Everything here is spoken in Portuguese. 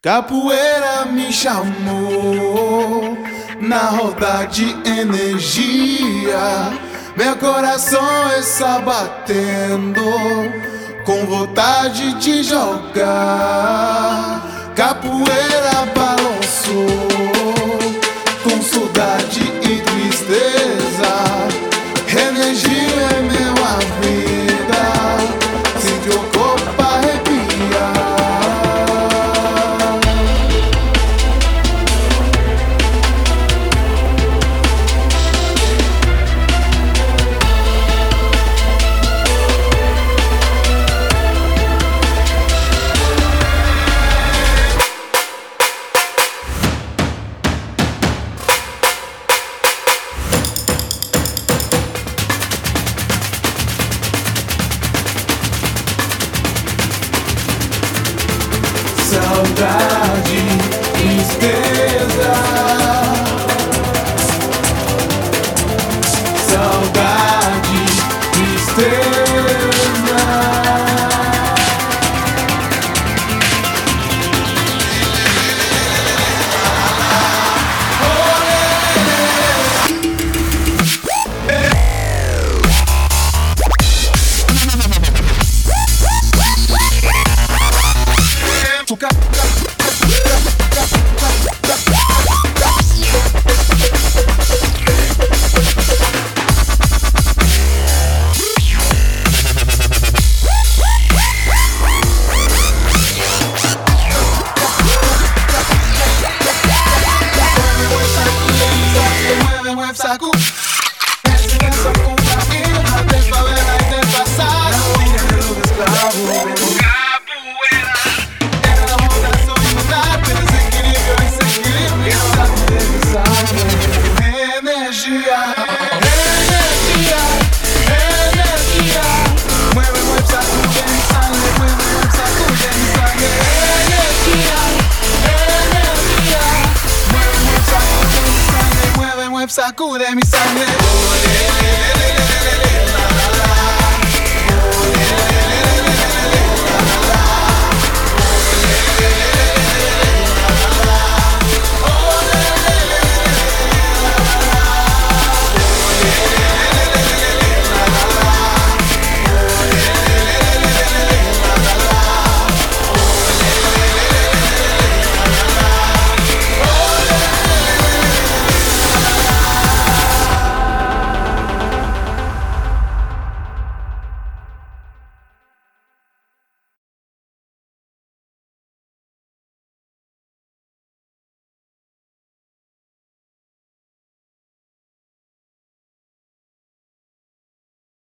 Capoeira me chamou na roda de energia. Meu coração está batendo com vontade de jogar. Capoeira balançou com saudade e tristeza. Energia é minha vida, sinto o corpo arrepiar. Saudade, tristeza. Saudade, tristeza. Saco, essa cocaína de favela e de passado. Capoeira era a rotação e mudar pelo desequilíbrio e sem equilíbrio. Sabe, energia, energia, energia. Mueve, mueve, sacude mi sangre. Mueve, mueve, sacude mi sangre. Energia, energia. Mueve, mueve, sacude mi sangre. Mueve, mueve, sacude mi sangre.